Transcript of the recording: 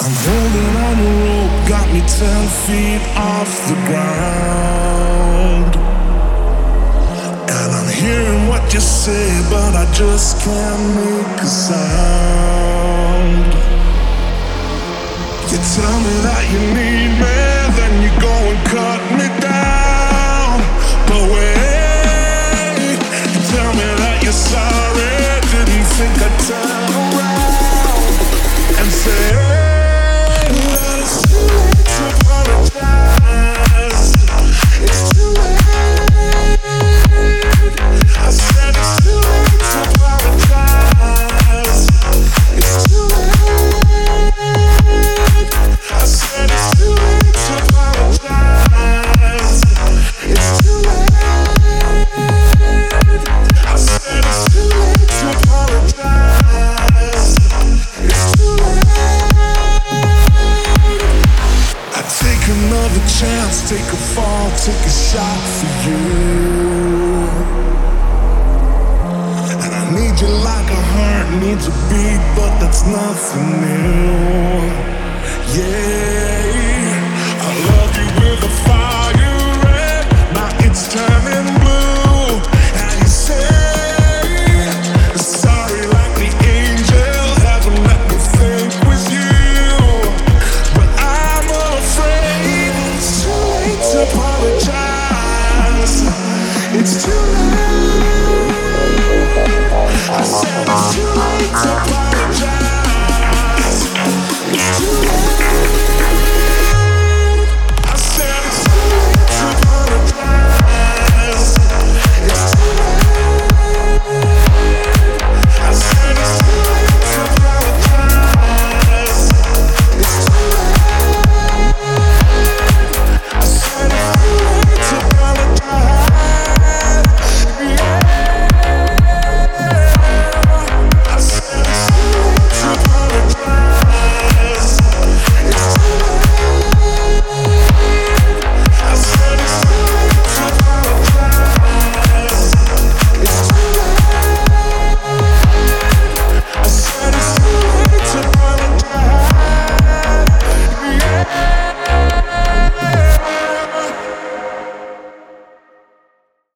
I'm holding on the rope, got me 10 feet off the ground. And I'm hearing what you say, but I just can't make a sound. You tell me that you need me, then you go and cut me down. But wait, you tell me that you're sorry, didn't think I'd turn around and say that it's too late to apologize. It's too late. I said it's too late to apologize. It's too late. I said it's too late to apologize. It's too late. I said it's too late to apologize. It's too late. I take another chance, take a fall, take a shot for you. And I need you like a heart needs a beat, but that's nothing new. Yeah.